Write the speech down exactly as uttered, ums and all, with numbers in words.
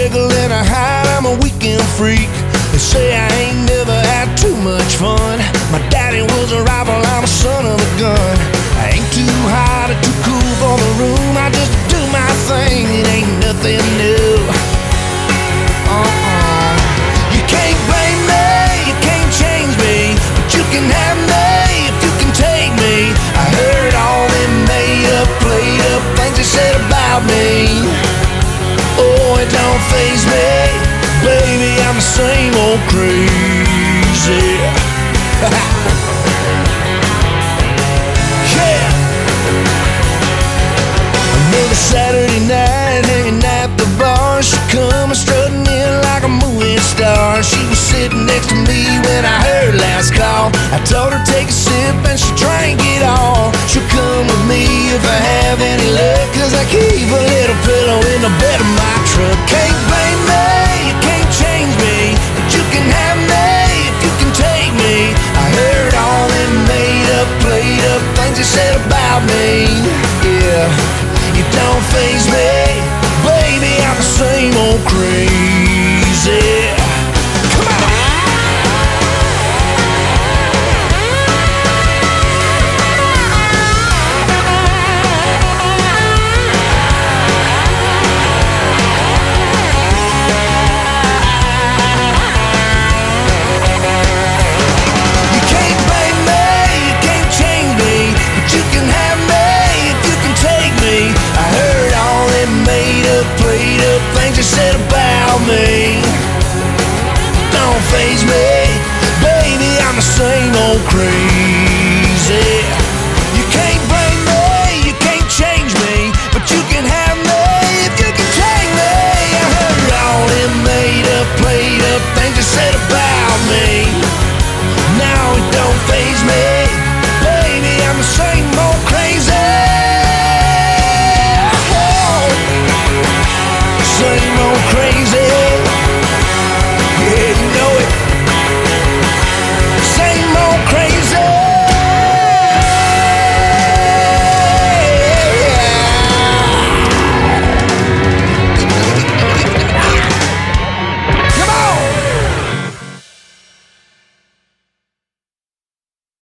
Jekyll and a Hyde, I'm a weekend freak. They say I ain't never had too much fun. My daddy was a rival, I'm a son of a gun. I ain't too hot or too cool for the room. I just do my thing, it ain't nothing new. Uh-uh. You can't blame me, you can't change me, but you can have me if you can take me. I heard all them made up, played up things they said about me. Oh, it don't faze me, baby, I'm the same old crazy. Yeah. Another Saturday night, hanging at the bar. She come strutting in like a movie star. She was sitting next to me when I heard last call. I told her take a sip and she drank it all. She'll come with me if I have any luck, 'cause I keep a little pillow in the bed of my truck. Can't blame me, you can't change me, but you can have me if you can take me. I heard all them made up, played up things they said about me. Yeah, you don't faze me, baby, I'm the same old crazy. Come on! You can't blame me, you can't change me, but you can have me if you can take me. I heard all them made up, played up things they said about me. Don't faze me, baby, I'm the same old crazy.